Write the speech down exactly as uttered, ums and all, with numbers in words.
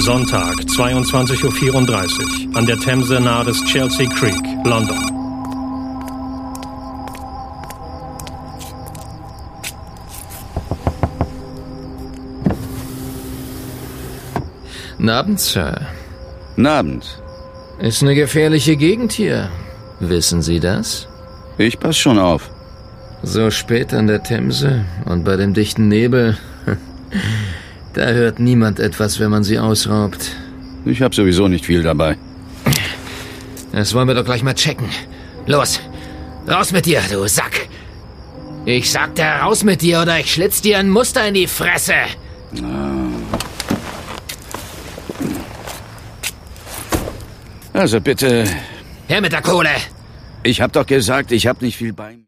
Sonntag, zweiundzwanzig Uhr vierunddreißig, an der Themse nahe des Chelsea Creek, London. Guten Abend, Sir. Guten Abend. Ist eine gefährliche Gegend hier. Wissen Sie das? Ich pass schon auf. So spät an der Themse und bei dem dichten Nebel, da hört niemand etwas, wenn man sie ausraubt. Ich hab sowieso nicht viel dabei. Das wollen wir doch gleich mal checken. Los, raus mit dir, du Sack. Ich sagte, raus mit dir oder ich schlitz dir ein Muster in die Fresse. Also bitte... Her mit der Kohle. Ich hab doch gesagt, ich hab nicht viel bei mir.